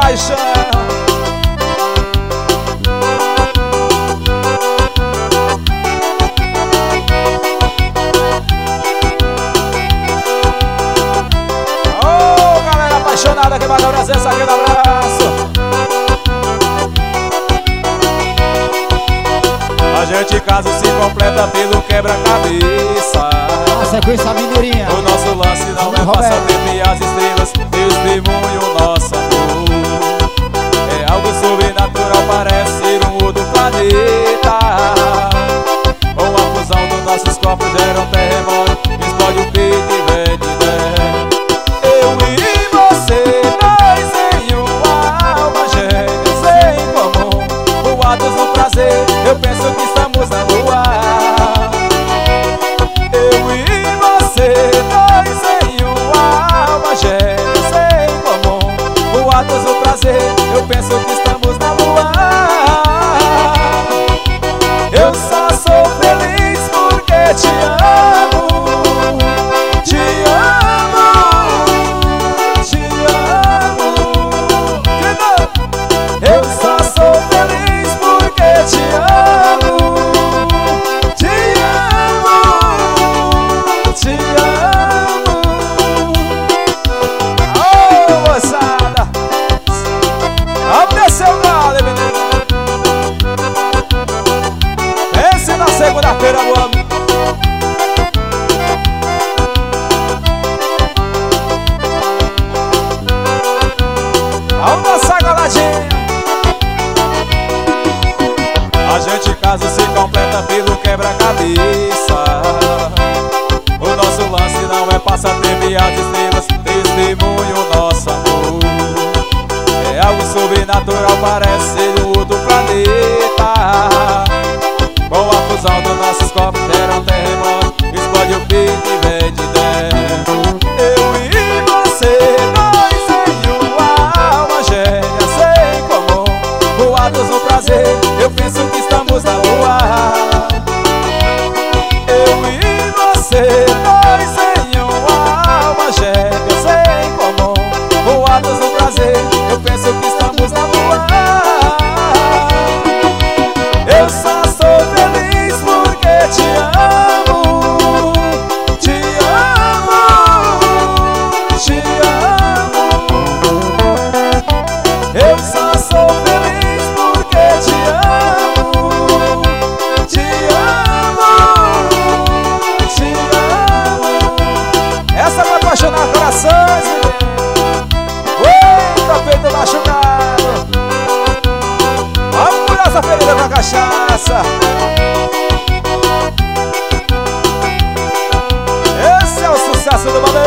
paixão. Oh, galera apaixonada que vai dar presença aqui no abraço. A gente casa se completa pelo quebra-cabeça. A sequência mineirinha. O nosso lance não é passatempo e as estrelas testemunham o nosso amor. É algo sobrenatural, parece ser um outro planeta. Com a fusão dos nossos corpos gera um terremoto, explode o peito e vem de dentro. Eu e você, nós em uma alma gêmeas em comum. Voados no prazer, eu penso que estamos na lua. Eu e você, nós em uma alma gêmeas em comum. Voados no prazer, eu penso que estamos na lua. Eu só sou feliz porque te amo. Te amo, te amo. Eu só sou feliz porque te amo. Te amo, te amo. Oh, moçada, vamos descer o galo, menino. Pense na segunda-feira, meu amigo. Vamos dançar, galadinha. A gente casa se completa pelo quebra-cabeça. O nosso lance não é passatempo e as estrelas testemunham o nosso amor. É algo sobrenatural, parece ser um outro planeta. Com a fusão dos nossos corpos gera um terremoto, explode o peito e vem de dentro. Eu e você, nós em uma alma gêmeas em comum. Voados no prazer, eu penso que estamos na lua. Eu e você, nós em uma alma gêmeas em comum. Voados no prazer, eu penso que estamos na lua. Eu só sou feliz porque te amo. Te amo, te amo. Eu só sou feliz porque te amo. Te amo, te amo. Essa vai apaixonar corações, eita, peito machucado. Vamos curar essa ferida com a cachaça. Esse é o sucesso do momento.